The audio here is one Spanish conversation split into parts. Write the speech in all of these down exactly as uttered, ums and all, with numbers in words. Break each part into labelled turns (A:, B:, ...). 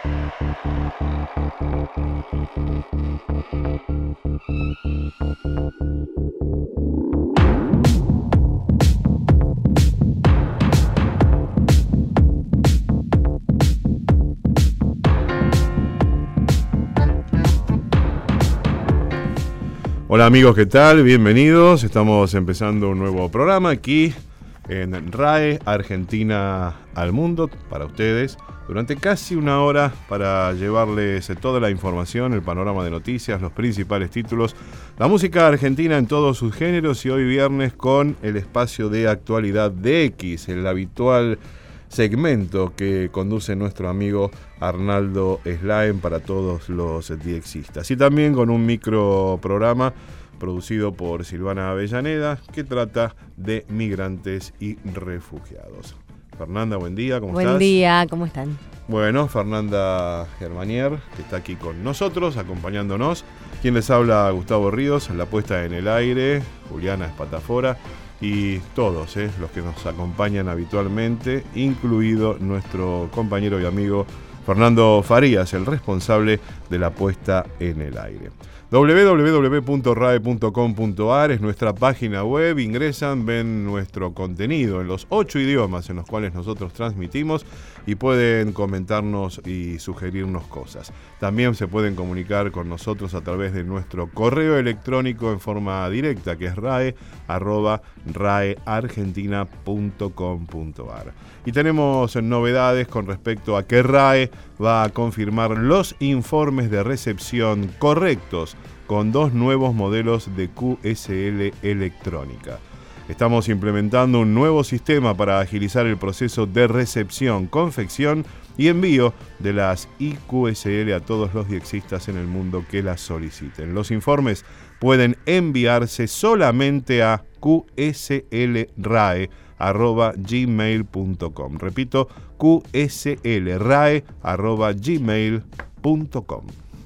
A: Hola amigos, ¿qué tal? Bienvenidos. Estamos empezando un nuevo programa aquí en R A E Argentina al Mundo para ustedes durante casi una hora para llevarles toda la información, el panorama de noticias, los principales títulos, la música argentina en todos sus géneros y hoy viernes con el espacio de actualidad de X, el habitual segmento que conduce nuestro amigo Arnaldo Slaen para todos los diexistas. Y también con un micro programa producido por Silvana Avellaneda que trata de migrantes y refugiados. Fernanda, buen día, ¿cómo
B: buen
A: estás?
B: Buen día, ¿cómo están?
A: Bueno, Fernanda Germanier, que está aquí con nosotros, acompañándonos. Quien les habla, Gustavo Ríos, la puesta en el aire, Juliana Espatafora. Y todos eh, los que nos acompañan habitualmente, incluido nuestro compañero y amigo Fernando Farías, el responsable de la puesta en el aire. doble u doble u doble u punto rae punto com punto a r es nuestra página web, ingresan, ven nuestro contenido en los ocho idiomas en los cuales nosotros transmitimos y pueden comentarnos y sugerirnos cosas. También se pueden comunicar con nosotros a través de nuestro correo electrónico en forma directa, que es rae arroba raeargentina punto com punto a r. Y tenemos novedades con respecto a que RAE va a confirmar los informes de recepción correctos con dos nuevos modelos de Q S L electrónica. Estamos implementando un nuevo sistema para agilizar el proceso de recepción, confección y envío de las I Q S L a todos los diexistas en el mundo que las soliciten. Los informes pueden enviarse solamente a Q S L rae arroba gmail punto com. Repito, Q S L rae arroba gmail punto com.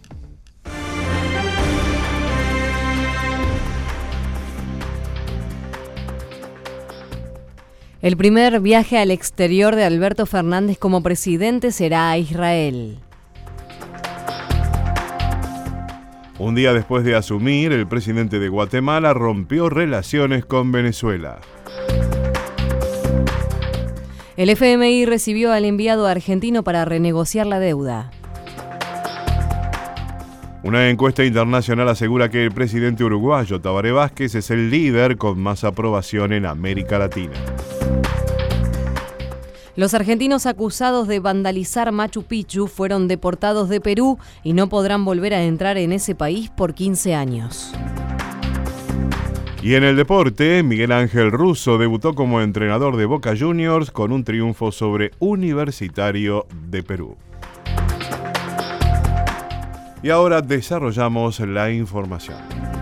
B: El primer viaje al exterior de Alberto Fernández como presidente será a Israel.
A: Un día después de asumir, el presidente de Guatemala rompió relaciones con Venezuela.
B: El F M I recibió al enviado argentino para renegociar la deuda.
A: Una encuesta internacional asegura que el presidente uruguayo Tabaré Vázquez es el líder con más aprobación en América Latina.
B: Los argentinos acusados de vandalizar Machu Picchu fueron deportados de Perú y no podrán volver a entrar en ese país por quince años.
A: Y en el deporte, Miguel Ángel Russo debutó como entrenador de Boca Juniors con un triunfo sobre Universitario de Perú. Y ahora desarrollamos la información.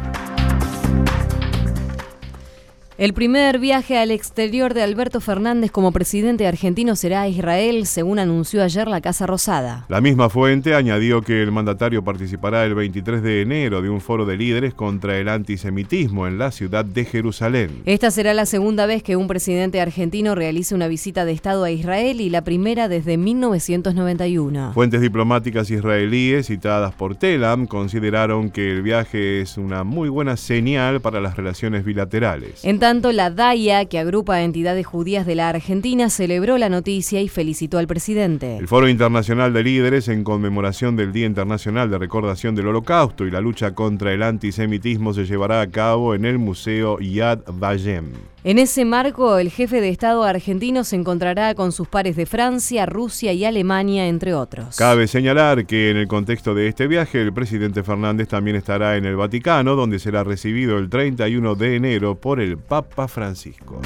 B: El primer viaje al exterior de Alberto Fernández como presidente argentino será a Israel, según anunció ayer la Casa Rosada.
A: La misma fuente añadió que el mandatario participará el veintitrés de enero de un foro de líderes contra el antisemitismo en la ciudad de Jerusalén.
B: Esta será la segunda vez que un presidente argentino realice una visita de Estado a Israel y la primera desde mil novecientos noventa y uno.
A: Fuentes diplomáticas israelíes citadas por Telam consideraron que el viaje es una muy buena señal para las relaciones bilaterales.
B: En tanto, la D A I A, que agrupa a entidades judías de la Argentina, celebró la noticia y felicitó al presidente.
A: El Foro Internacional de Líderes, en conmemoración del Día Internacional de Recordación del Holocausto y la lucha contra el antisemitismo, se llevará a cabo en el Museo Yad Vashem.
B: En ese marco, el jefe de Estado argentino se encontrará con sus pares de Francia, Rusia y Alemania, entre otros.
A: Cabe señalar que en el contexto de este viaje, el presidente Fernández también estará en el Vaticano, donde será recibido el treinta y uno de enero por el Papa Francisco.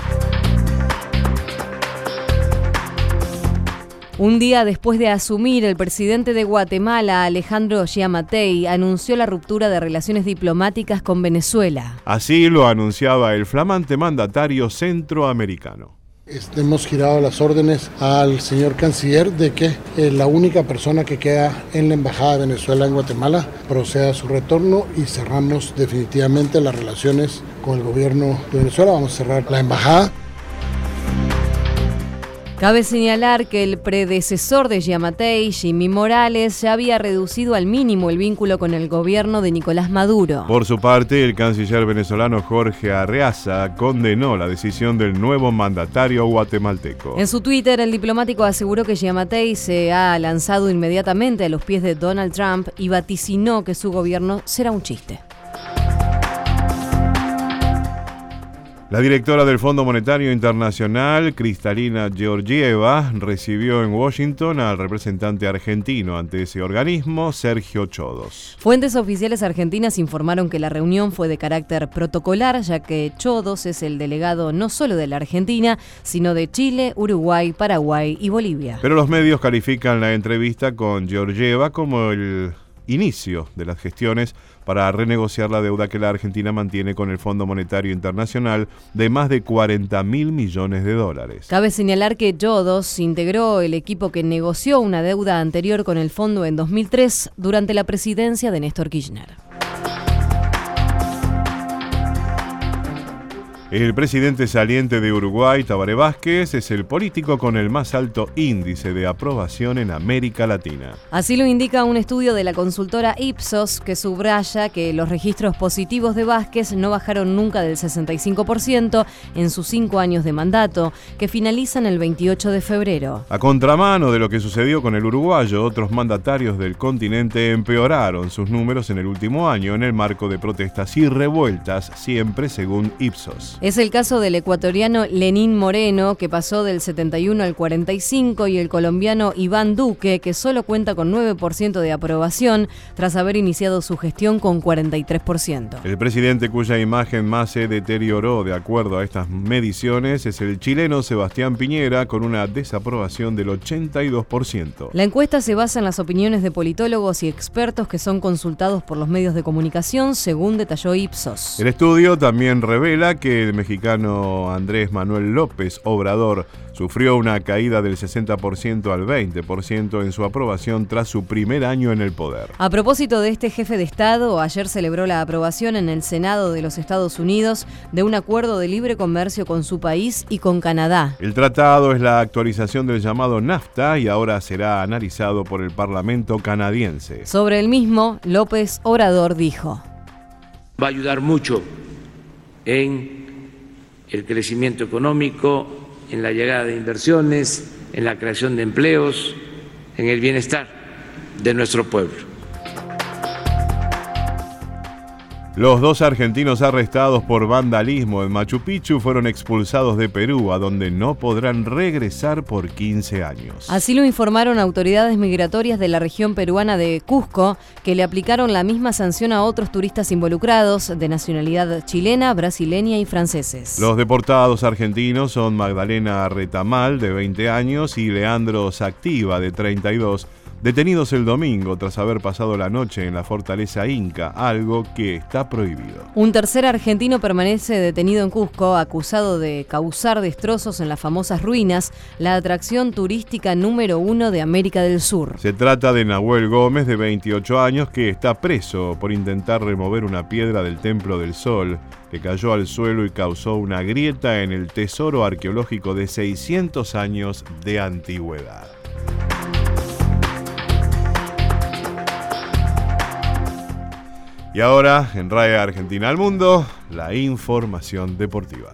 B: Un día después de asumir, el presidente de Guatemala, Alejandro Giammattei, anunció la ruptura de relaciones diplomáticas con Venezuela.
A: Así lo anunciaba el flamante mandatario centroamericano.
C: Hemos girado las órdenes al señor canciller de que eh, la única persona que queda en la Embajada de Venezuela en Guatemala proceda a su retorno y cerramos definitivamente las relaciones con el gobierno de Venezuela. Vamos a cerrar la embajada.
B: Cabe señalar que el predecesor de Giammattei, Jimmy Morales, ya había reducido al mínimo el vínculo con el gobierno de Nicolás Maduro.
A: Por su parte, el canciller venezolano Jorge Arreaza condenó la decisión del nuevo mandatario guatemalteco.
B: En su Twitter, el diplomático aseguró que Giammattei se ha lanzado inmediatamente a los pies de Donald Trump y vaticinó que su gobierno será un chiste.
A: La directora del Fondo Monetario Internacional, Kristalina Georgieva, recibió en Washington al representante argentino ante ese organismo, Sergio Chodos.
B: Fuentes oficiales argentinas informaron que la reunión fue de carácter protocolar, ya que Chodos es el delegado no solo de la Argentina, sino de Chile, Uruguay, Paraguay y Bolivia.
A: Pero los medios califican la entrevista con Georgieva como el inicio de las gestiones para renegociar la deuda que la Argentina mantiene con el Fondo Monetario Internacional de más de cuarenta mil millones de dólares.
B: Cabe señalar que Chodos integró el equipo que negoció una deuda anterior con el fondo en dos mil tres durante la presidencia de Néstor Kirchner.
A: El presidente saliente de Uruguay, Tabaré Vázquez, es el político con el más alto índice de aprobación en América Latina.
B: Así lo indica un estudio de la consultora Ipsos, que subraya que los registros positivos de Vázquez no bajaron nunca del sesenta y cinco por ciento en sus cinco años de mandato, que finalizan el veintiocho de febrero.
A: A contramano de lo que sucedió con el uruguayo, otros mandatarios del continente empeoraron sus números en el último año en el marco de protestas y revueltas, siempre según Ipsos.
B: Es el caso del ecuatoriano Lenín Moreno, que pasó del setenta y uno al cuarenta y cinco, y el colombiano Iván Duque, que solo cuenta con nueve por ciento de aprobación tras haber iniciado su gestión con cuarenta y tres por ciento.
A: El presidente cuya imagen más se deterioró de acuerdo a estas mediciones es el chileno Sebastián Piñera, con una desaprobación del ochenta y dos por ciento.
B: La encuesta se basa en las opiniones de politólogos y expertos que son consultados por los medios de comunicación, según detalló Ipsos.
A: El estudio también revela que el mexicano Andrés Manuel López Obrador sufrió una caída del sesenta por ciento al veinte por ciento en su aprobación tras su primer año en el poder.
B: A propósito de este jefe de Estado, ayer celebró la aprobación en el Senado de los Estados Unidos de un acuerdo de libre comercio con su país y con Canadá.
A: El tratado es la actualización del llamado NAFTA y ahora será analizado por el Parlamento canadiense.
B: Sobre el mismo, López Obrador dijo:
D: va a ayudar mucho en el crecimiento económico, en la llegada de inversiones, en la creación de empleos, en el bienestar de nuestro pueblo.
A: Los dos argentinos arrestados por vandalismo en Machu Picchu fueron expulsados de Perú, a donde no podrán regresar por quince años.
B: Así lo informaron autoridades migratorias de la región peruana de Cusco, que le aplicaron la misma sanción a otros turistas involucrados de nacionalidad chilena, brasileña y franceses.
A: Los deportados argentinos son Magdalena Retamal, de veinte años, y Leandro Sactiva, de treinta y dos, detenidos el domingo tras haber pasado la noche en la fortaleza Inca, algo que está prohibido.
B: Un tercer argentino permanece detenido en Cusco, acusado de causar destrozos en las famosas ruinas, la atracción turística número uno de América del Sur.
A: Se trata de Nahuel Gómez, de veintiocho años, que está preso por intentar remover una piedra del Templo del Sol, que cayó al suelo y causó una grieta en el tesoro arqueológico de seiscientos años de antigüedad. Y ahora, en R A E Argentina al Mundo, la información deportiva.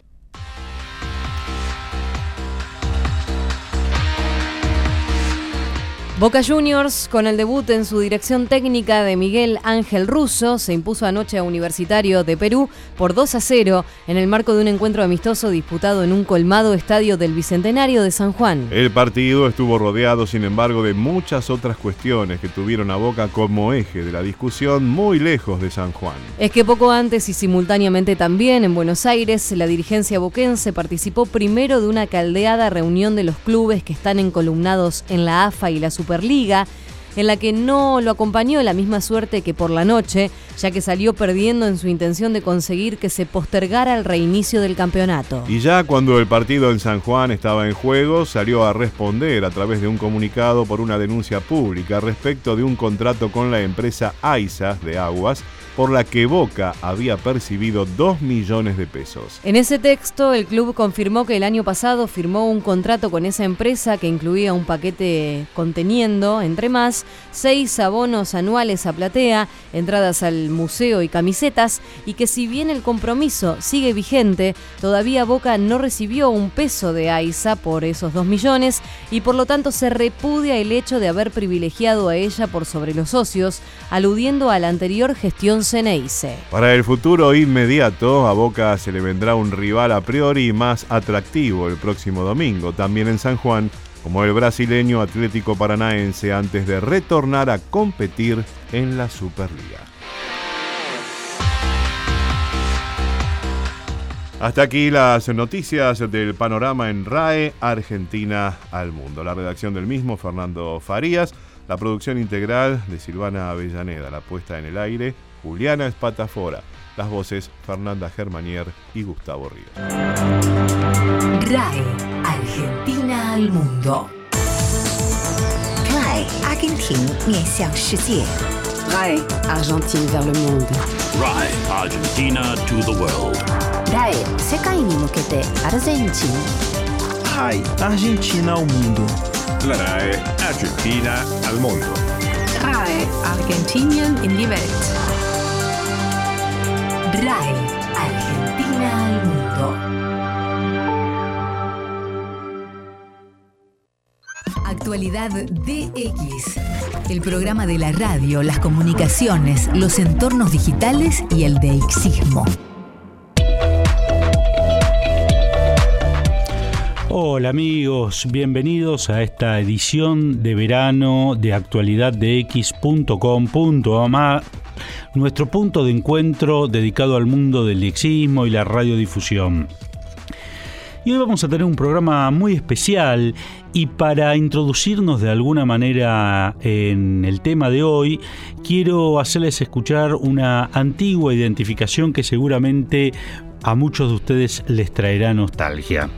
B: Boca Juniors, con el debut en su dirección técnica de Miguel Ángel Russo, se impuso anoche a Universitario de Perú por dos a cero en el marco de un encuentro amistoso disputado en un colmado estadio del Bicentenario de San Juan.
A: El partido estuvo rodeado, sin embargo, de muchas otras cuestiones que tuvieron a Boca como eje de la discusión, muy lejos de San Juan.
B: Es que poco antes y simultáneamente también en Buenos Aires, la dirigencia boquense participó primero de una caldeada reunión de los clubes que están encolumnados en la A F A y la Superliga, en la que no lo acompañó la misma suerte que por la noche, ya que salió perdiendo en su intención de conseguir que se postergara el reinicio del campeonato.
A: Y ya cuando el partido en San Juan estaba en juego, salió a responder a través de un comunicado por una denuncia pública respecto de un contrato con la empresa AISA de Aguas, por la que Boca había percibido dos millones de pesos.
B: En ese texto, el club confirmó que el año pasado firmó un contrato con esa empresa que incluía un paquete conteniendo, entre más, seis abonos anuales a platea, entradas al museo y camisetas, y que si bien el compromiso sigue vigente, todavía Boca no recibió un peso de AISA por esos dos millones y por lo tanto se repudia el hecho de haber privilegiado a ella por sobre los socios, aludiendo a la anterior gestión Ceneice.
A: Para el futuro inmediato, a Boca se le vendrá un rival a priori más atractivo el próximo domingo, también en San Juan, como el brasileño Atlético Paranaense, antes de retornar a competir en la Superliga. Hasta aquí las noticias del panorama en R A E, Argentina al mundo. La redacción del mismo, Fernando Farías, la producción integral de Silvana Avellaneda, la puesta en el aire, Juliana Espatafora, las voces Fernanda Germanier y Gustavo Ríos.
E: R A E, Argentina al mundo. R A E, Argentina 面向世界.
F: R A E, Argentine vers le monde.
G: R A E, Argentina to the world.
F: R A E, 世界に向けてアルゼンチン.
H: R A E, Argentina ao mundo.
I: La R A E, Argentina al mundo.
J: R A E, Argentinien in die Welt.
E: R A E, Argentina al mundo. Actualidad D X, el programa de la radio, las comunicaciones, los entornos digitales y el DXismo.
K: Hola amigos, bienvenidos a esta edición de verano de actualidad d x punto com punto a m, nuestro punto de encuentro dedicado al mundo del DXismo y la radiodifusión. Y hoy vamos a tener un programa muy especial, y para introducirnos de alguna manera en el tema de hoy, quiero hacerles escuchar una antigua identificación que seguramente a muchos de ustedes les traerá nostalgia.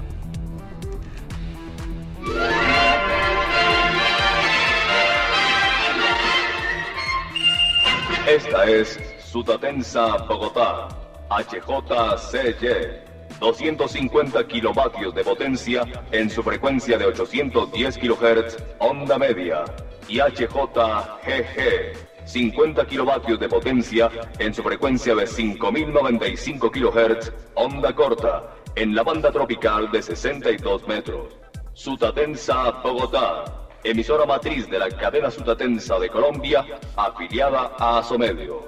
L: Esta es Sutatensa Bogotá, H J C Y. doscientos cincuenta kilovatios de potencia en su frecuencia de ochocientos diez kilohertz, onda media, y H J G G, cincuenta kilovatios de potencia en su frecuencia de cinco mil noventa y cinco kilohertz, onda corta, en la banda tropical de sesenta y dos metros. Sutatensa Bogotá, emisora matriz de la cadena Sutatensa de Colombia, afiliada a Asomedios.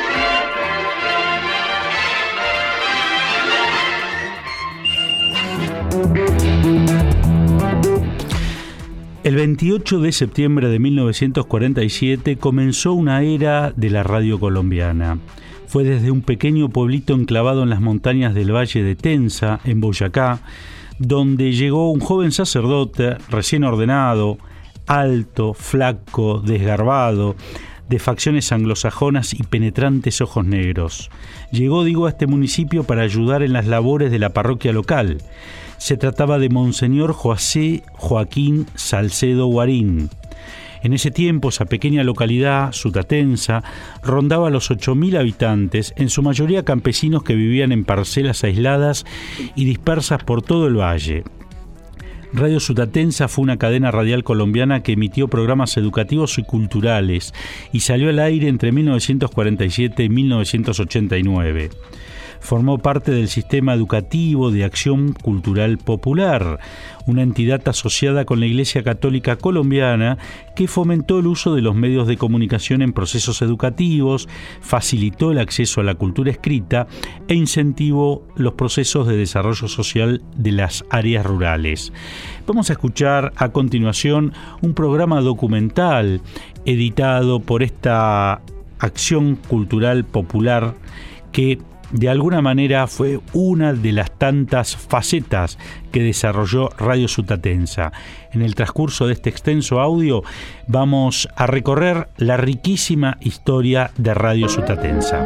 K: El veintiocho de septiembre de mil novecientos cuarenta y siete comenzó una era de la radio colombiana. Fue desde un pequeño pueblito enclavado en las montañas del Valle de Tensa, en Boyacá, donde llegó un joven sacerdote recién ordenado, alto, flaco, desgarbado, de facciones anglosajonas y penetrantes ojos negros. Llegó, digo, a este municipio para ayudar en las labores de la parroquia local. Se trataba de Monseñor José Joaquín Salcedo Guarín. En ese tiempo, esa pequeña localidad sutatensa rondaba los ocho mil habitantes, en su mayoría campesinos que vivían en parcelas aisladas y dispersas por todo el valle. Radio Sutatensa fue una cadena radial colombiana que emitió programas educativos y culturales y salió al aire entre mil novecientos cuarenta y siete y mil novecientos ochenta y nueve. Formó parte del Sistema Educativo de Acción Cultural Popular, una entidad asociada con la Iglesia Católica Colombiana que fomentó el uso de los medios de comunicación en procesos educativos, facilitó el acceso a la cultura escrita e incentivó los procesos de desarrollo social de las áreas rurales. Vamos a escuchar a continuación un programa documental editado por esta Acción Cultural Popular que de alguna manera fue una de las tantas facetas que desarrolló Radio Sutatensa. En el transcurso de este extenso audio vamos a recorrer la riquísima historia de Radio Sutatensa.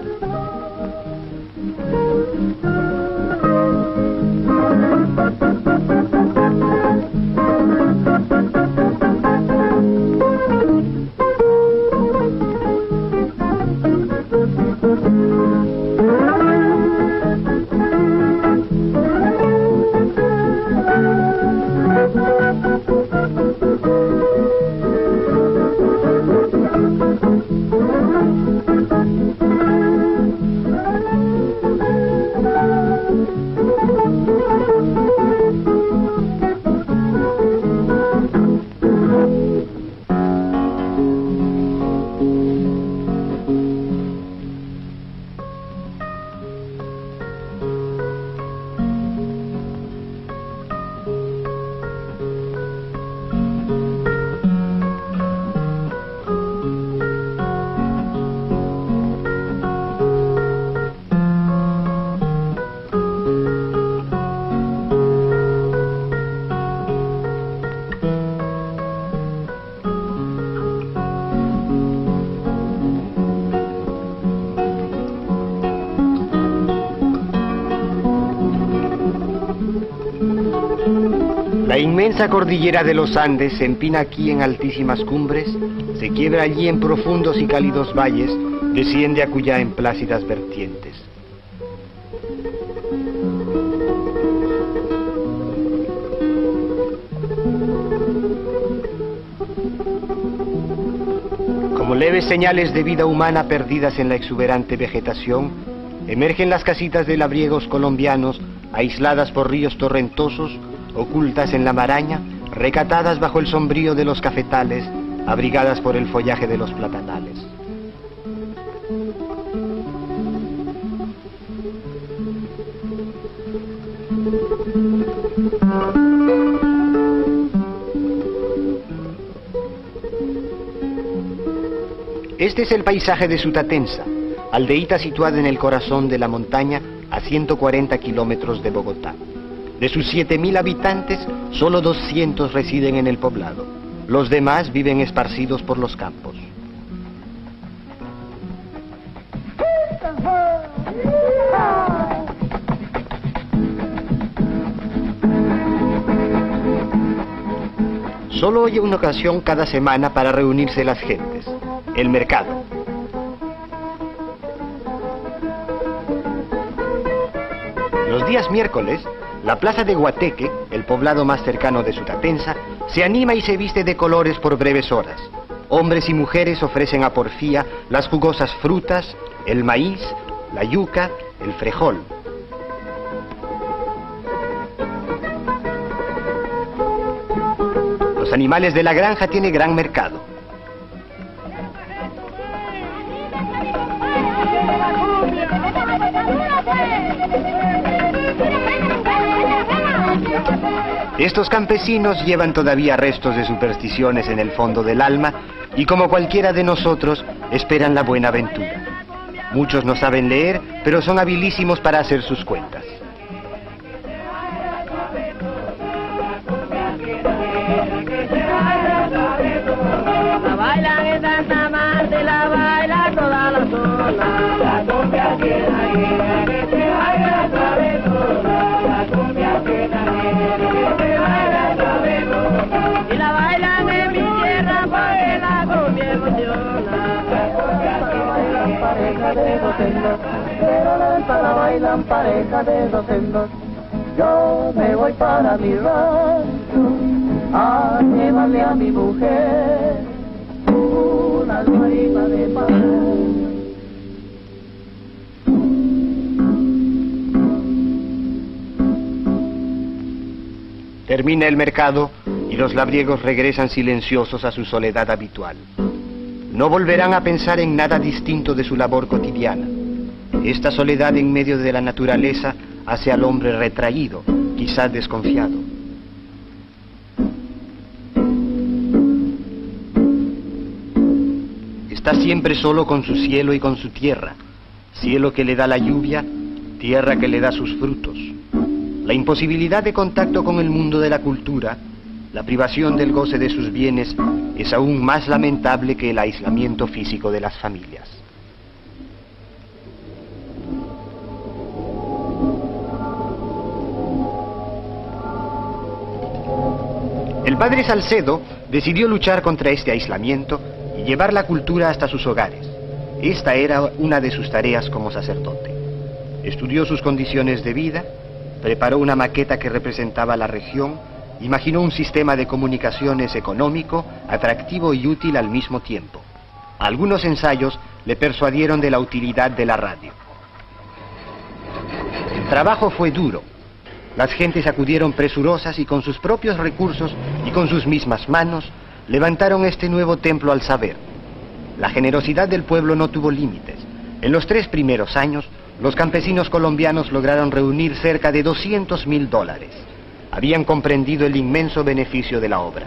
M: La inmensa cordillera de los Andes se empina aquí en altísimas cumbres, se quiebra allí en profundos y cálidos valles, desciende acullá en plácidas vertientes. Como leves señales de vida humana perdidas en la exuberante vegetación, emergen las casitas de labriegos colombianos, aisladas por ríos torrentosos, ocultas en la maraña, recatadas bajo el sombrío de los cafetales, abrigadas por el follaje de los platanales. Este es el paisaje de Sutatensa, aldeíta situada en el corazón de la montaña a ciento cuarenta kilómetros de Bogotá. De sus siete mil habitantes, solo doscientos residen en el poblado. Los demás viven esparcidos por los campos. Solo hay una ocasión cada semana para reunirse las gentes: el mercado. Los días miércoles, la plaza de Guateque, el poblado más cercano de Sutatensa, se anima y se viste de colores por breves horas. Hombres y mujeres ofrecen a porfía las jugosas frutas, el maíz, la yuca, el frejol. Los animales de la granja tienen gran mercado. Estos campesinos llevan todavía restos de supersticiones en el fondo del alma y, como cualquiera de nosotros, esperan la buena aventura. Muchos no saben leer, pero son habilísimos para hacer sus cuentas.
N: La bailan en Santa Marta, la baila toda la zona. La cumbia que la que se baila suavezona. La cumbia que la que se baila suavezona. Y la bailan en mi tierra porque la cumbia emociona. La cumbia que bailan pareja de dos sendos, pero la danza la bailan pareja de dos sendos. Yo me voy para mi rancho a llevarle a mi mujer una almohadita de pan.
M: Termina el mercado y los labriegos regresan silenciosos a su soledad habitual. No volverán a pensar en nada distinto de su labor cotidiana. Esta soledad en medio de la naturaleza hace al hombre retraído, quizás desconfiado. Está siempre solo con su cielo y con su tierra. cielo que le da la lluvia, tierra que le da sus frutos. La imposibilidad de contacto con el mundo de la cultura, la privación del goce de sus bienes, es aún más lamentable que el aislamiento físico de las familias. El padre Salcedo decidió luchar contra este aislamiento y llevar la cultura hasta sus hogares. Esta era una de sus tareas como sacerdote. Estudió sus condiciones de vida, preparó una maqueta que representaba la región, imaginó un sistema de comunicaciones económico, atractivo y útil al mismo tiempo. Algunos ensayos le persuadieron de la utilidad de la radio. El trabajo fue duro. Las gentes acudieron presurosas y con sus propios recursos y con sus mismas manos levantaron este nuevo templo al saber. La generosidad del pueblo no tuvo límites. En los tres primeros años, los campesinos colombianos lograron reunir cerca de doscientos mil dólares. Habían comprendido el inmenso beneficio de la obra.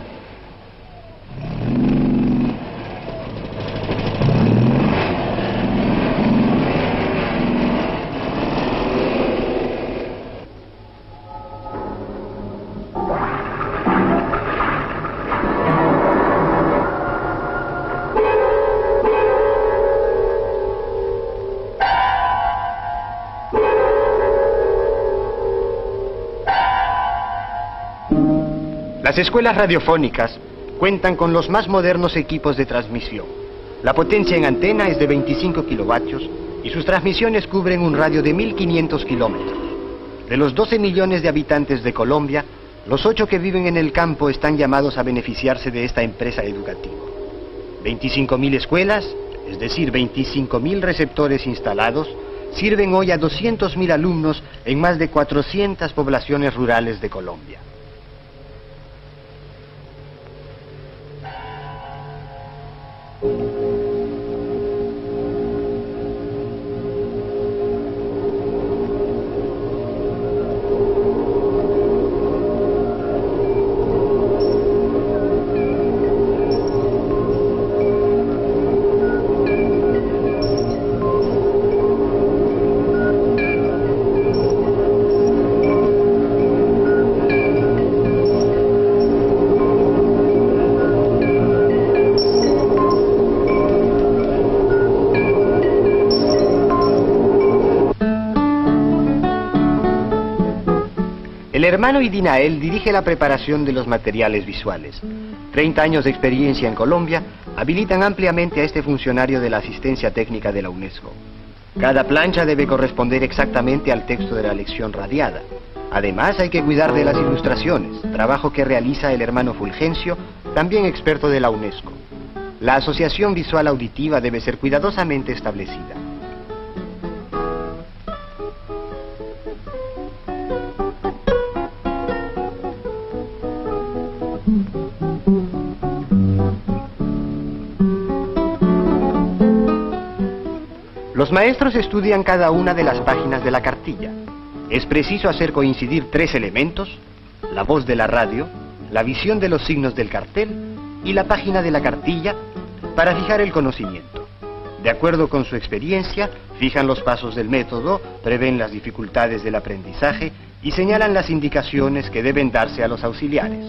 M: Las escuelas radiofónicas cuentan con los más modernos equipos de transmisión. La potencia en antena es de veinticinco kilovatios y sus transmisiones cubren un radio de mil quinientos kilómetros. De los doce millones de habitantes de Colombia, los ocho que viven en el campo están llamados a beneficiarse de esta empresa educativa. veinticinco mil escuelas, es decir, veinticinco mil receptores instalados, sirven hoy a doscientos mil alumnos en más de cuatrocientas poblaciones rurales de Colombia. El hermano Idinael dirige la preparación de los materiales visuales. treinta años de experiencia en Colombia habilitan ampliamente a este funcionario de la asistencia técnica de la UNESCO. Cada plancha debe corresponder exactamente al texto de la lección radiada. Además, hay que cuidar de las ilustraciones, trabajo que realiza el hermano Fulgencio, también experto de la UNESCO. La asociación visual auditiva debe ser cuidadosamente establecida. Los maestros estudian cada una de las páginas de la cartilla. Es preciso hacer coincidir tres elementos: la voz de la radio, la visión de los signos del cartel y la página de la cartilla, para fijar el conocimiento. De acuerdo con su experiencia, fijan los pasos del método, prevén las dificultades del aprendizaje y señalan las indicaciones que deben darse a los auxiliares.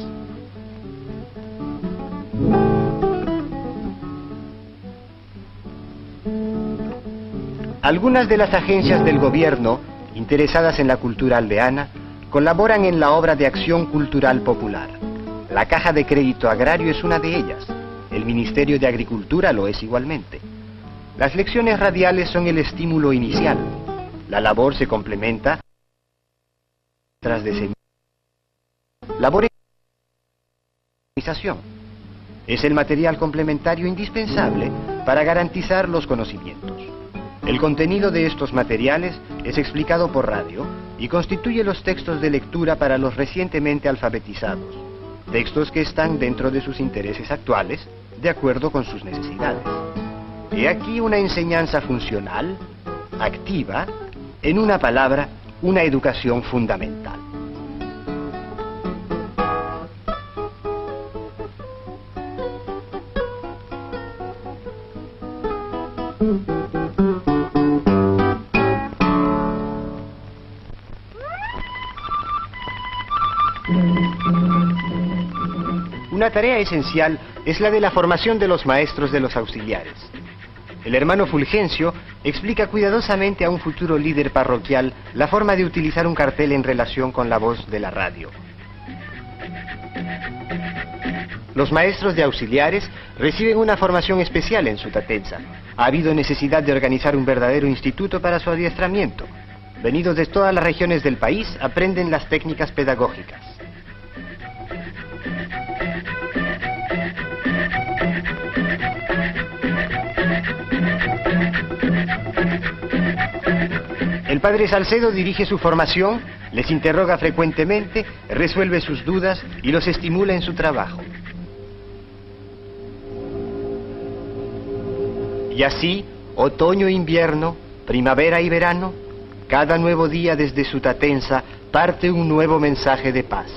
M: Algunas de las agencias del gobierno interesadas en la cultura aldeana colaboran en la obra de acción cultural popular. La Caja de Crédito Agrario es una de ellas. El Ministerio de Agricultura lo es igualmente. Las lecciones radiales son el estímulo inicial. La labor se complementa tras de semilla. Labor organización. Es el material complementario indispensable para garantizar los conocimientos. El contenido de estos materiales es explicado por radio y constituye los textos de lectura para los recientemente alfabetizados, textos que están dentro de sus intereses actuales, de acuerdo con sus necesidades. He aquí una enseñanza funcional, activa, en una palabra, una educación fundamental. Una tarea esencial es la de la formación de los maestros de los auxiliares. El hermano Fulgencio explica cuidadosamente a un futuro líder parroquial la forma de utilizar un cartel en relación con la voz de la radio. Los maestros de auxiliares reciben una formación especial en Sutatenza. Ha habido necesidad de organizar un verdadero instituto para su adiestramiento. Venidos de todas las regiones del país, aprenden las técnicas pedagógicas. El padre Salcedo dirige su formación, les interroga frecuentemente, resuelve sus dudas y los estimula en su trabajo. Y así, otoño e invierno, primavera y verano, cada nuevo día desde Sutatenza parte un nuevo mensaje de paz.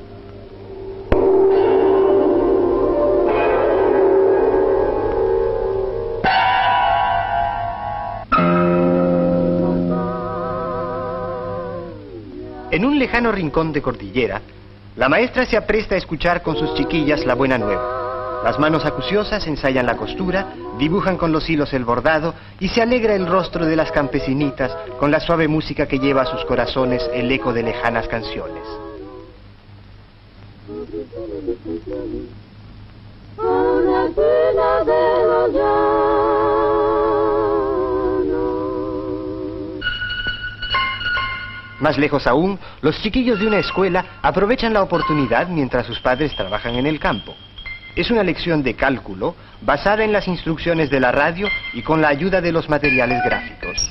M: En un lejano rincón de cordillera, la maestra se apresta a escuchar con sus chiquillas la buena nueva. Las manos acuciosas ensayan la costura, dibujan con los hilos el bordado y se alegra el rostro de las campesinitas con la suave música que lleva a sus corazones el eco de lejanas canciones. Más lejos aún, los chiquillos de una escuela aprovechan la oportunidad mientras sus padres trabajan en el campo. Es una lección de cálculo basada en las instrucciones de la radio y con la ayuda de los materiales gráficos.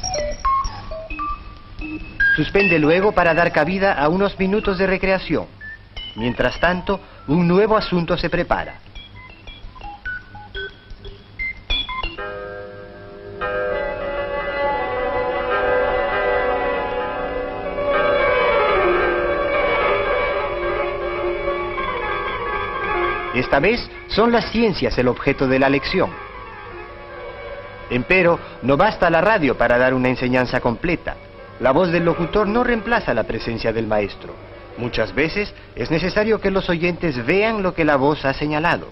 M: Suspende luego para dar cabida a unos minutos de recreación. Mientras tanto, un nuevo asunto se prepara. Esta vez son las ciencias el objeto de la lección. Empero, no basta la radio para dar una enseñanza completa. La voz del locutor no reemplaza la presencia del maestro. Muchas veces es necesario que los oyentes vean lo que la voz ha señalado.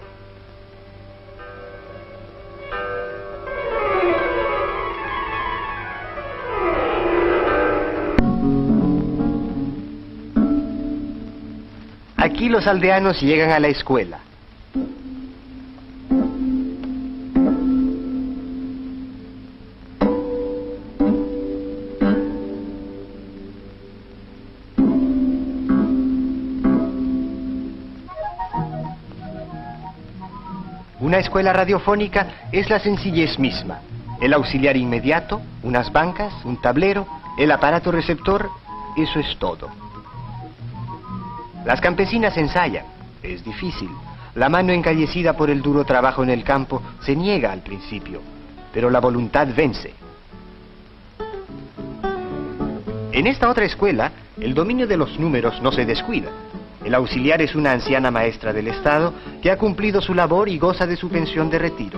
M: Aquí los aldeanos llegan a la escuela. Una escuela radiofónica es la sencillez misma. El auxiliar inmediato, unas bancas, un tablero, el aparato receptor, eso es todo. Las campesinas ensayan. Es difícil. La mano encallecida por el duro trabajo en el campo se niega al principio, pero la voluntad vence. En esta otra escuela, el dominio de los números no se descuida. El auxiliar es una anciana maestra del Estado que ha cumplido su labor y goza de su pensión de retiro.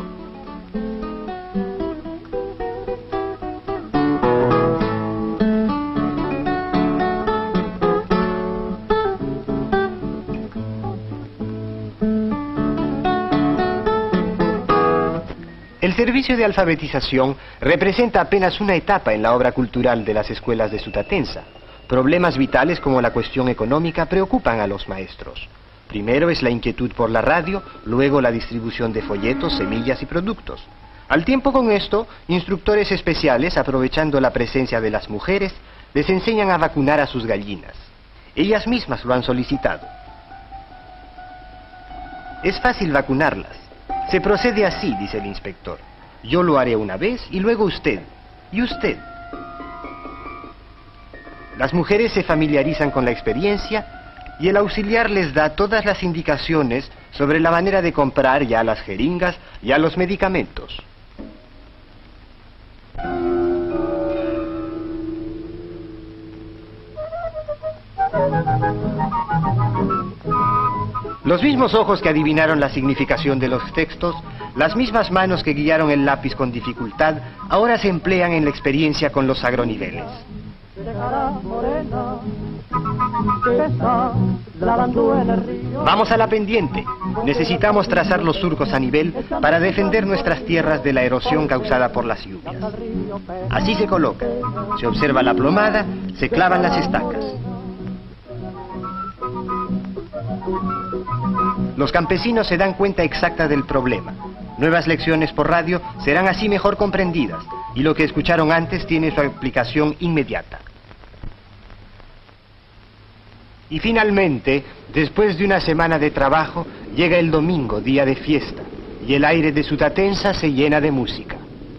M: El servicio de alfabetización representa apenas una etapa en la obra cultural de las escuelas de Sutatenza. Problemas vitales como la cuestión económica preocupan a los maestros. Primero es la inquietud por la radio, luego la distribución de folletos, semillas y productos. Al tiempo con esto, instructores especiales, aprovechando la presencia de las mujeres, les enseñan a vacunar a sus gallinas. Ellas mismas lo han solicitado. Es fácil vacunarlas. Se procede así, dice el inspector. Yo lo haré una vez y luego usted. Y usted. Las mujeres se familiarizan con la experiencia y el auxiliar les da todas las indicaciones sobre la manera de comprar ya las jeringas y a los medicamentos. Los mismos ojos que adivinaron la significación de los textos, las mismas manos que guiaron el lápiz con dificultad, ahora se emplean en la experiencia con los agroniveles.
N: cara morena que está lavando en el río.
M: Vamos a la pendiente. Necesitamos trazar los surcos a nivel para defender nuestras tierras de la erosión causada por las lluvias. Así se coloca. Se observa la plomada, se clavan las estacas. Los campesinos se dan cuenta exacta del problema. Nuevas lecciones por radio serán así mejor comprendidas y lo que escucharon antes tiene su aplicación inmediata. Y finalmente, después de una semana de trabajo, llega el domingo, día de fiesta, y el aire de Sutatensa se llena de música.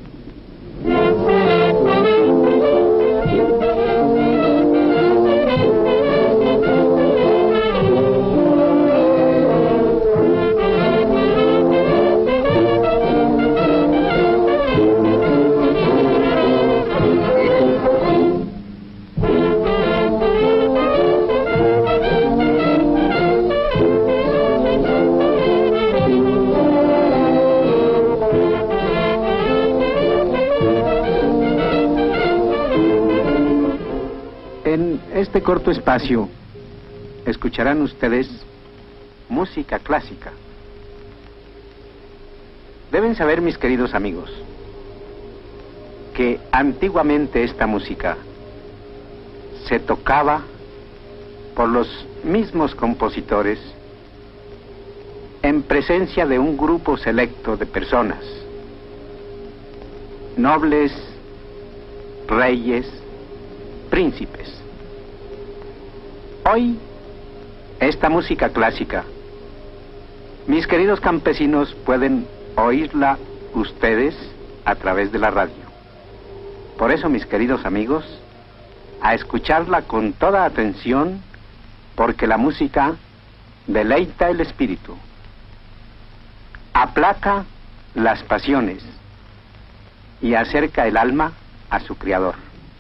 O: Este corto espacio escucharán ustedes música clásica. Deben saber, mis queridos amigos, que antiguamente esta música se tocaba por los mismos compositores en presencia de un grupo selecto de personas, nobles, reyes, príncipes. Hoy, esta música clásica, mis queridos campesinos, pueden oírla ustedes a través de la radio. Por eso, mis queridos amigos, a escucharla con toda atención, porque la música deleita el espíritu, aplaca las pasiones y acerca el alma a su Creador.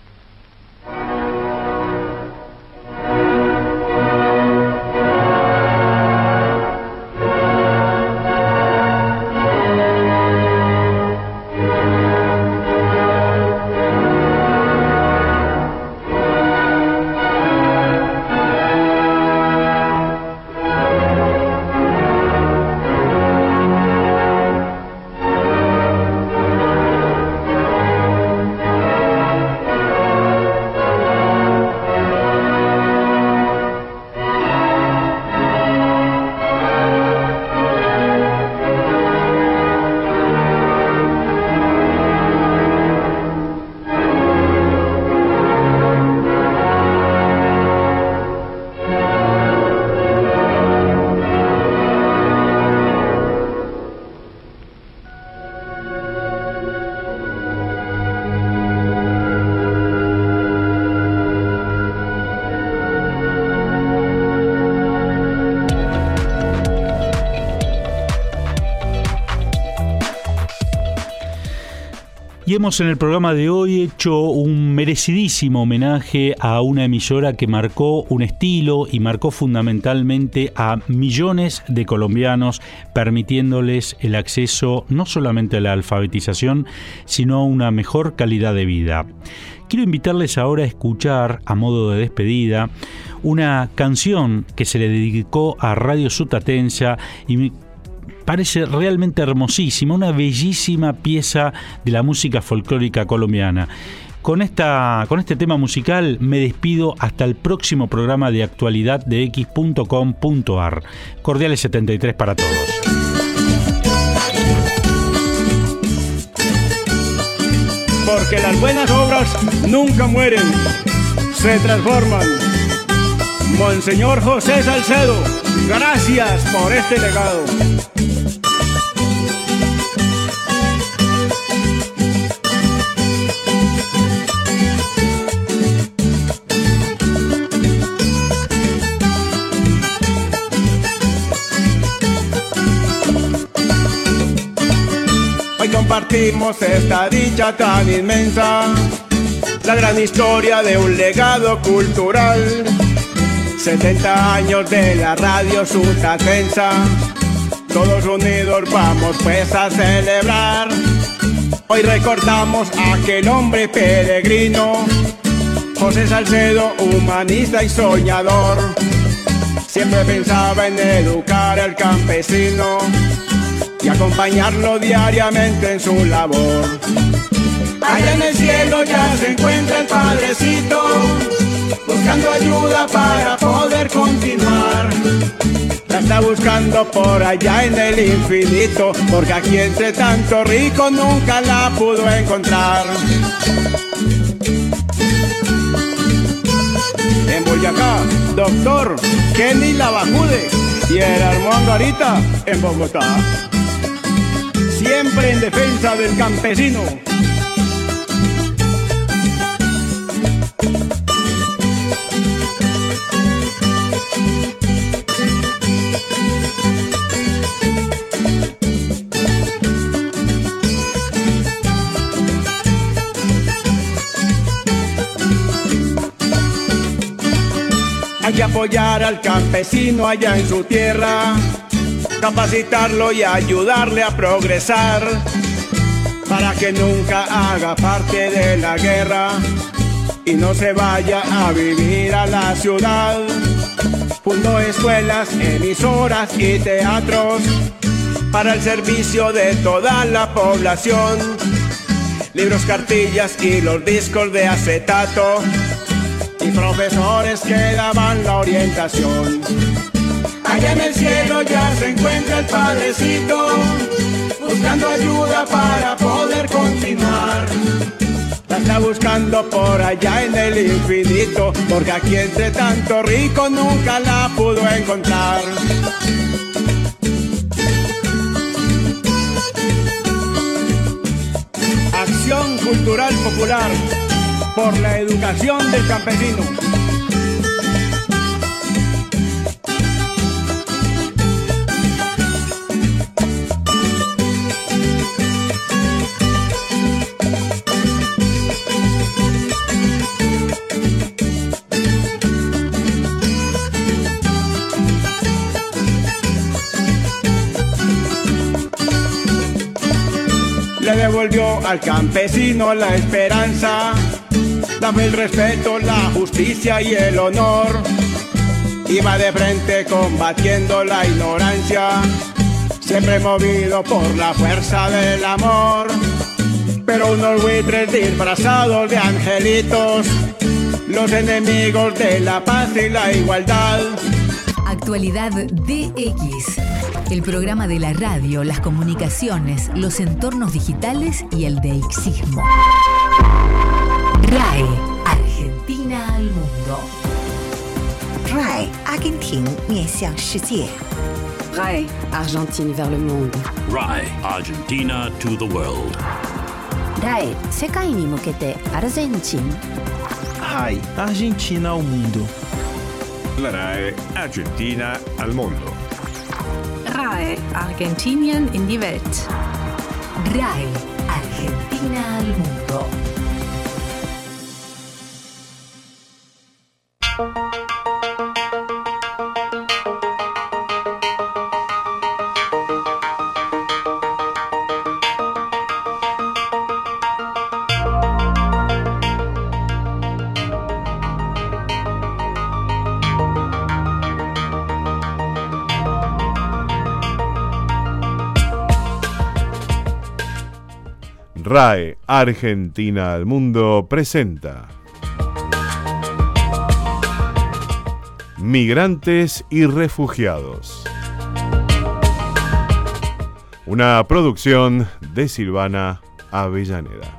K: Y hemos en el programa de hoy hecho un merecidísimo homenaje a una emisora que marcó un estilo y marcó fundamentalmente a millones de colombianos, permitiéndoles el acceso no solamente a la alfabetización, sino a una mejor calidad de vida. Quiero invitarles ahora a escuchar, a modo de despedida, una canción que se le dedicó a Radio Sutatensa y me parece realmente hermosísima, una bellísima pieza de la música folclórica colombiana. Con, esta, con este tema musical me despido hasta el próximo programa de actualidad de equis punto com punto ar. Cordiales setenta y tres para todos.
P: Porque las buenas obras nunca mueren, se transforman. Monseñor José Salcedo, gracias por este legado. Hoy compartimos esta dicha tan inmensa, la gran historia de un legado cultural. setenta años de la radio Sutatensa, todos unidos vamos pues a celebrar. Hoy recordamos a aquel hombre peregrino José Salcedo, humanista y soñador, siempre pensaba en educar al campesino y acompañarlo diariamente en su labor. Allá en el cielo ya se encuentra el Padrecito, buscando ayuda para poder continuar. La está buscando por allá en el infinito, porque aquí entre tanto rico nunca la pudo encontrar. En Boyacá, doctor Kenny Lavajude y el Armando Arita en Bogotá, siempre en defensa del campesino. Hay que apoyar al campesino allá en su tierra, capacitarlo y ayudarle a progresar, para que nunca haga parte de la guerra y no se vaya a vivir a la ciudad. Fundó escuelas, emisoras y teatros para el servicio de toda la población, libros, cartillas y los discos de acetato, y profesores que daban la orientación. Allá en el cielo ya se encuentra el Padrecito, buscando ayuda para poder continuar. La está buscando por allá en el infinito, porque aquí entre tanto rico nunca la pudo encontrar. Acción Cultural Popular por la educación del campesino. Le devolvió al campesino la esperanza, dame el respeto, la justicia y el honor. Iba de frente combatiendo la ignorancia, siempre movido por la fuerza del amor. Pero unos buitres disfrazados de angelitos, los enemigos de la paz y la igualdad.
E: Actualidad D X, el programa de la radio, las comunicaciones, los entornos digitales y el DXismo. R A E, Argentina al mundo.
F: R A E, Argentina 面向世界。
J: R A E, Argentine vers le monde.
G: R A E, Argentina to the world.
F: R A E、世界に向けてアルゼンチン。
H: R A E, Argentina ao mundo.
I: La R A E, Argentina al mundo.
J: R A E, Argentinien in die Welt.
E: R A E, Argentina al mundo.
A: R A E, Argentina al mundo, presenta Migrantes y Refugiados, una producción de Silvana Avellaneda.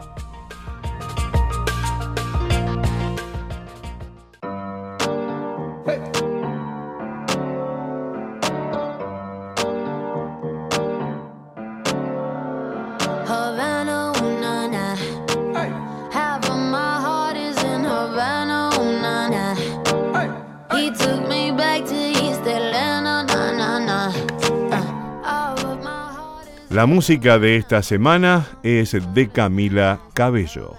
A: La música de esta semana es de Camila Cabello.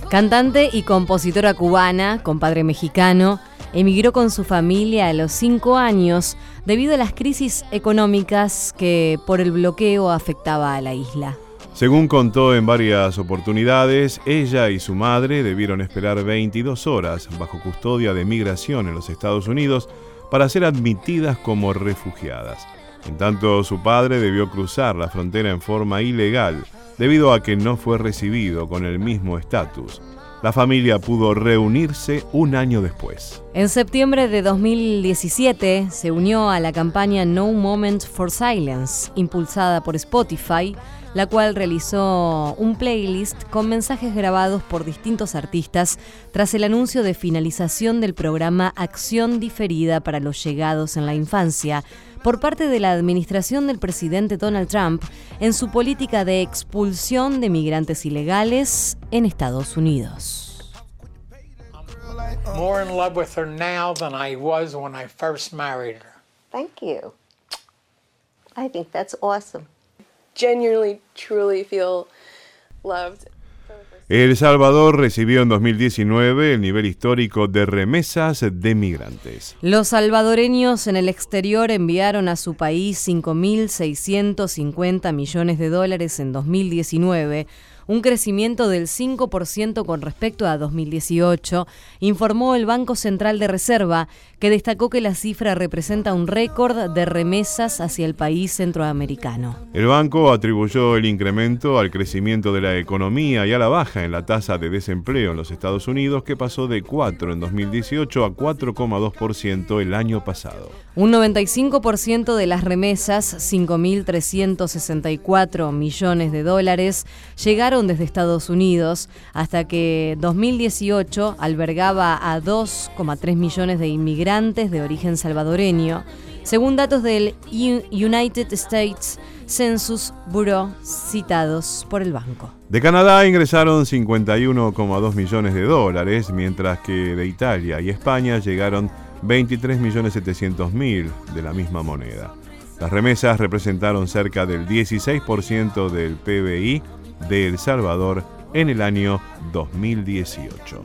B: Cantante y compositora cubana, con padre mexicano, emigró con su familia a los cinco años debido a las crisis económicas que por el bloqueo afectaba a la isla.
A: Según contó en varias oportunidades, ella y su madre debieron esperar veintidós horas bajo custodia de migración en los Estados Unidos para ser admitidas como refugiadas. En tanto, su padre debió cruzar la frontera en forma ilegal debido a que no fue recibido con el mismo estatus. La familia pudo reunirse un año después.
B: En septiembre de dos mil diecisiete se unió a la campaña No Moment for Silence, impulsada por Spotify, la cual realizó un playlist con mensajes grabados por distintos artistas tras el anuncio de finalización del programa Acción Diferida para los Llegados en la Infancia por parte de la administración del presidente Donald Trump en su política de expulsión de migrantes ilegales en Estados Unidos.
Q: More in love with her now than I was when I first married her.
R: Thank you. I think that's awesome.
S: Genuinely, truly feel loved.
A: El Salvador recibió en dos mil diecinueve el nivel histórico de remesas de migrantes.
B: Los salvadoreños en el exterior enviaron a su país cinco mil seiscientos cincuenta millones de dólares en dos mil diecinueve, un crecimiento del cinco por ciento con respecto a dos mil dieciocho, informó el Banco Central de Reserva, que destacó que la cifra representa un récord de remesas hacia el país centroamericano.
A: El banco atribuyó el incremento al crecimiento de la economía y a la baja en la tasa de desempleo en los Estados Unidos, que pasó de cuatro en dos mil dieciocho a cuatro coma dos por ciento el año pasado.
B: Un noventa y cinco por ciento de las remesas, cinco mil trescientos sesenta y cuatro millones de dólares, llegaron desde Estados Unidos, hasta que dos mil dieciocho albergaba a dos coma tres millones de inmigrantes de origen salvadoreño, según datos del United States Census Bureau citados por el banco.
A: De Canadá ingresaron cincuenta y uno coma dos millones de dólares, mientras que de Italia y España llegaron veintitrés millones setecientos mil de la misma moneda. Las remesas representaron cerca del dieciséis por ciento del P B I de El Salvador en el año dos mil dieciocho.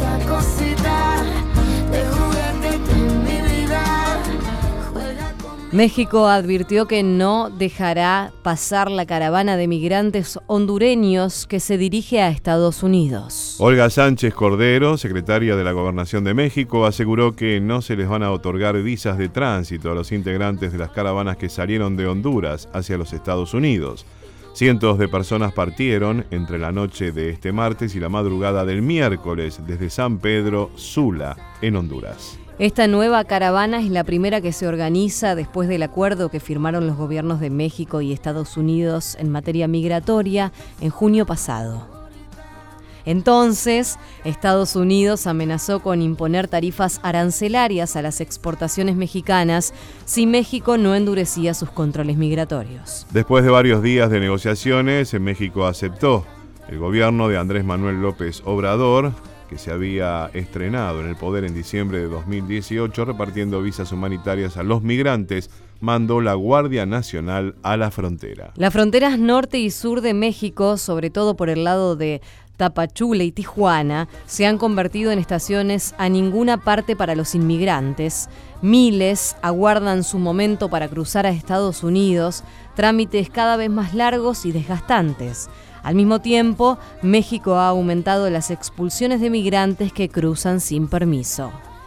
B: México advirtió que no dejará pasar la caravana de migrantes hondureños que se dirige a Estados Unidos.
A: Olga Sánchez Cordero, secretaria de la Gobernación de México, aseguró que no se les van a otorgar visas de tránsito a los integrantes de las caravanas que salieron de Honduras hacia los Estados Unidos. Cientos de personas partieron entre la noche de este martes y la madrugada del miércoles desde San Pedro Sula, en Honduras.
B: Esta nueva caravana es la primera que se organiza después del acuerdo que firmaron los gobiernos de México y Estados Unidos en materia migratoria en junio pasado. Entonces, Estados Unidos amenazó con imponer tarifas arancelarias a las exportaciones mexicanas si México no endurecía sus controles migratorios.
A: Después de varios días de negociaciones, México aceptó. El gobierno de Andrés Manuel López Obrador, que se había estrenado en el poder en diciembre de dos mil dieciocho repartiendo visas humanitarias a los migrantes, mandó la Guardia Nacional a la frontera.
B: Las fronteras norte y sur de México, sobre todo por el lado de Tapachula y Tijuana, se han convertido en estaciones a ninguna parte para los inmigrantes. Miles aguardan su momento para cruzar a Estados Unidos, trámites cada vez más largos y desgastantes. Al mismo tiempo, México ha aumentado las expulsiones de migrantes que cruzan sin permiso.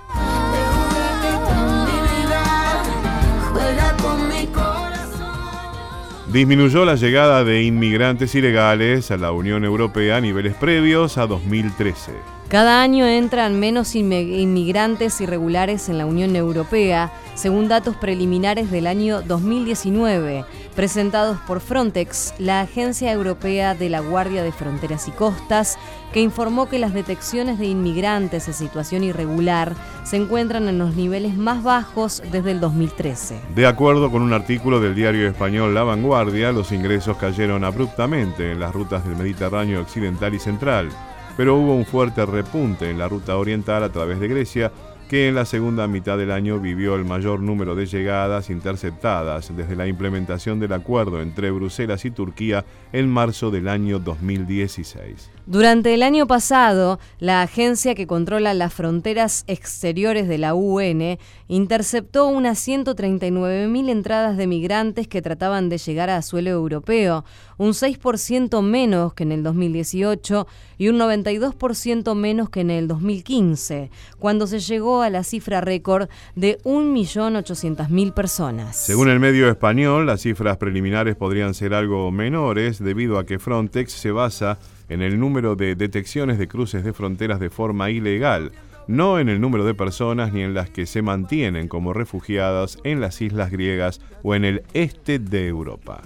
A: Disminuyó la llegada de inmigrantes ilegales a la Unión Europea a niveles previos a dos mil trece.
B: Cada año entran menos inmigrantes irregulares en la Unión Europea, según datos preliminares del año dos mil diecinueve, presentados por Frontex, la Agencia Europea de la Guardia de Fronteras y Costas, que informó que las detecciones de inmigrantes en situación irregular se encuentran en los niveles más bajos desde el dos mil trece.
A: De acuerdo con un artículo del diario español La Vanguardia, los ingresos cayeron abruptamente en las rutas del Mediterráneo occidental y central, pero hubo un fuerte repunte en la ruta oriental a través de Grecia, que en la segunda mitad del año vivió el mayor número de llegadas interceptadas desde la implementación del acuerdo entre Bruselas y Turquía en marzo del año dos mil dieciséis.
B: Durante el año pasado, la agencia que controla las fronteras exteriores de la U N interceptó unas ciento treinta y nueve mil entradas de migrantes que trataban de llegar a suelo europeo, un seis por ciento menos que en el dos mil dieciocho y un noventa y dos por ciento menos que en el dos mil quince, cuando se llegó a la cifra récord de un millón ochocientas mil personas.
A: Según el medio español, las cifras preliminares podrían ser algo menores debido a que Frontex se basa en el número de detecciones de cruces de fronteras de forma ilegal, no en el número de personas ni en las que se mantienen como refugiadas en las islas griegas o en el este de Europa.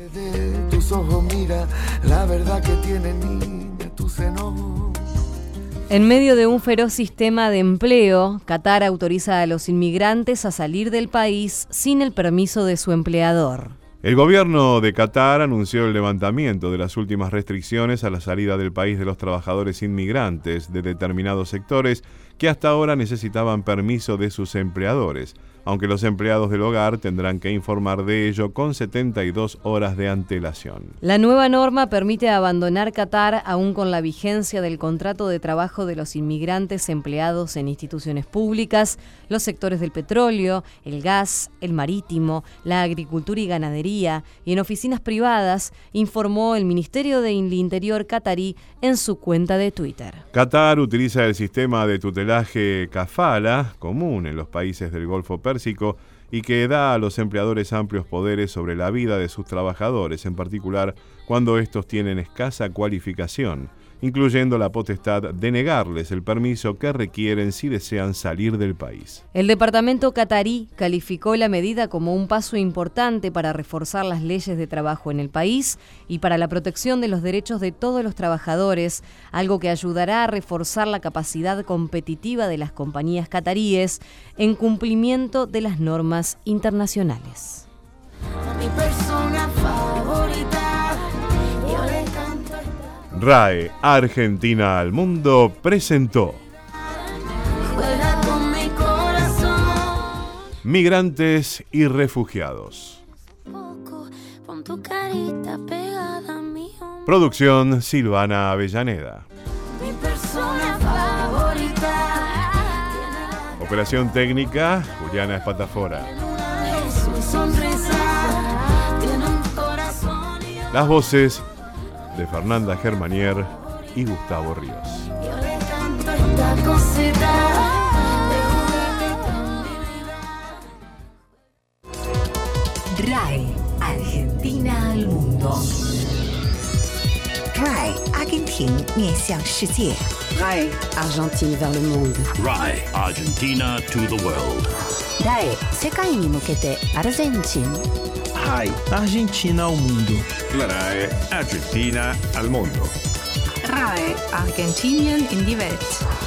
T: Tus ojos mira la verdad que tiene niña tu seno.
B: En medio de un feroz sistema de empleo, Qatar autoriza a los inmigrantes a salir del país sin el permiso de su empleador.
A: El gobierno de Qatar anunció el levantamiento de las últimas restricciones a la salida del país de los trabajadores inmigrantes de determinados sectores que hasta ahora necesitaban permiso de sus empleadores, aunque los empleados del hogar tendrán que informar de ello con setenta y dos horas de antelación.
B: La nueva norma permite abandonar Qatar aún con la vigencia del contrato de trabajo de los inmigrantes empleados en instituciones públicas, los sectores del petróleo, el gas, el marítimo, la agricultura y ganadería y en oficinas privadas, informó el Ministerio del Interior qatarí en su cuenta de Twitter.
A: Qatar utiliza el sistema de tutelaje kafala, común en los países del Golfo Pérsico, y que da a los empleadores amplios poderes sobre la vida de sus trabajadores, en particular cuando estos tienen escasa cualificación, incluyendo la potestad de negarles el permiso que requieren si desean salir del país.
B: El departamento qatarí calificó la medida como un paso importante para reforzar las leyes de trabajo en el país y para la protección de los derechos de todos los trabajadores, algo que ayudará a reforzar la capacidad competitiva de las compañías qataríes en cumplimiento de las normas internacionales.
T: Mi persona favorita, yo le canto.
A: RAE Argentina al Mundo presentó
T: Juega con mi corazón.
A: Migrantes y Refugiados.
T: Pon tu carita pegada a mi hombro.
A: Producción Silvana Avellaneda.
T: Mi persona favorita.
A: Operación técnica Juliana Espatafora.
T: Su sonrisa tiene un corazón.
A: Las voces de Fernanda Germanier y Gustavo Ríos.
T: Yo le canto esta cosita.
E: RAE Argentina al Mundo.
F: RAE Argentina 面向世界 RAE Argentine vers le monde.
G: RAE Argentina to the world.
F: RAE 世界に向けてアルゼンチン
H: RAE Argentina al mundo.
I: La RAE Argentina al mundo.
J: RAE Argentinien in die Welt.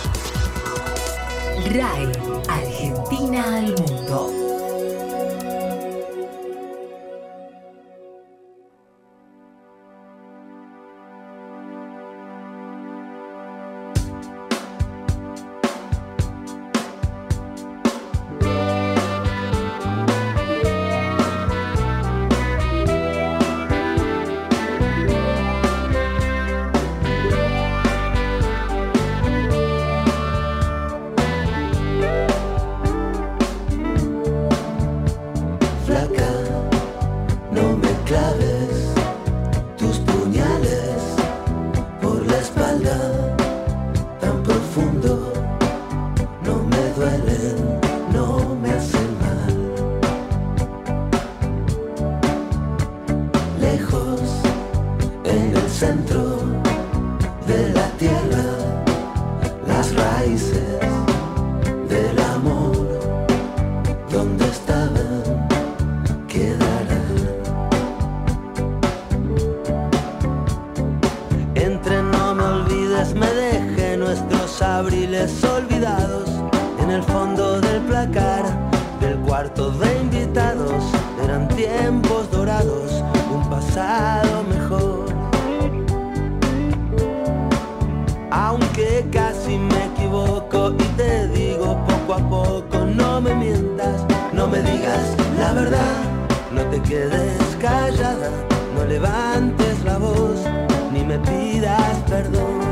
E: RAE Argentina al mundo.
T: Callada, no levantes la voz, ni me pidas perdón.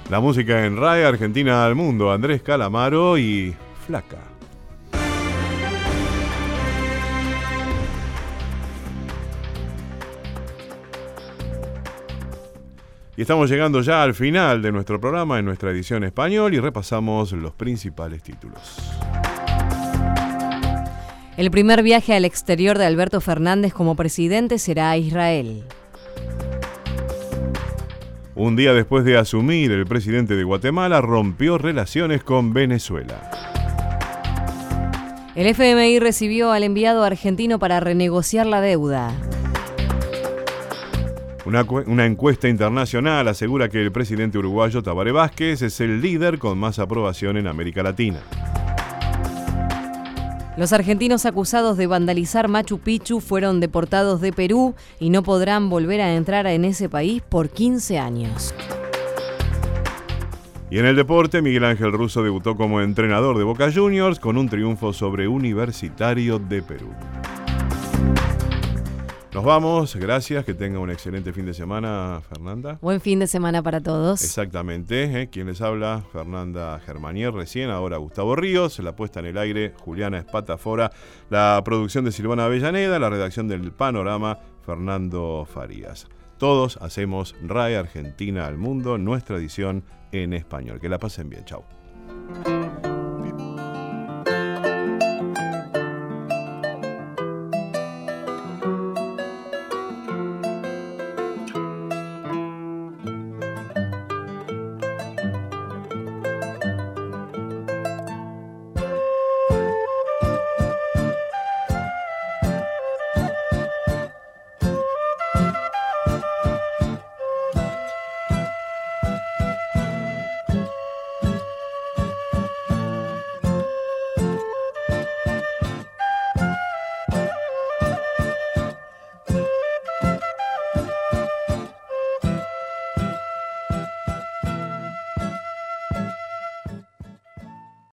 A: La música en RAE, Argentina al mundo, Andrés Calamaro y Flaca. Y estamos llegando ya al final de nuestro programa en nuestra edición español y repasamos los principales títulos.
B: El primer viaje al exterior de Alberto Fernández como presidente será a Israel.
A: Un día después de asumir, el presidente de Guatemala rompió relaciones con Venezuela.
B: El F M I recibió al enviado argentino para renegociar la deuda.
A: Una, una encuesta internacional asegura que el presidente uruguayo Tabaré Vázquez es el líder con más aprobación en América Latina.
B: Los argentinos acusados de vandalizar Machu Picchu fueron deportados de Perú y no podrán volver a entrar en ese país por quince años.
A: Y en el deporte, Miguel Ángel Russo debutó como entrenador de Boca Juniors con un triunfo sobre Universitario de Perú. Nos vamos, gracias, que tenga un excelente fin de semana, Fernanda.
B: Buen fin de semana para todos.
A: Exactamente, ¿eh? Quien les habla, Fernanda Germanier, recién, ahora Gustavo Ríos, la puesta en el aire, Juliana Espatafora, la producción de Silvana Avellaneda, la redacción del Panorama, Fernando Farías. Todos hacemos RAE Argentina al mundo, nuestra edición en español. Que la pasen bien, chau.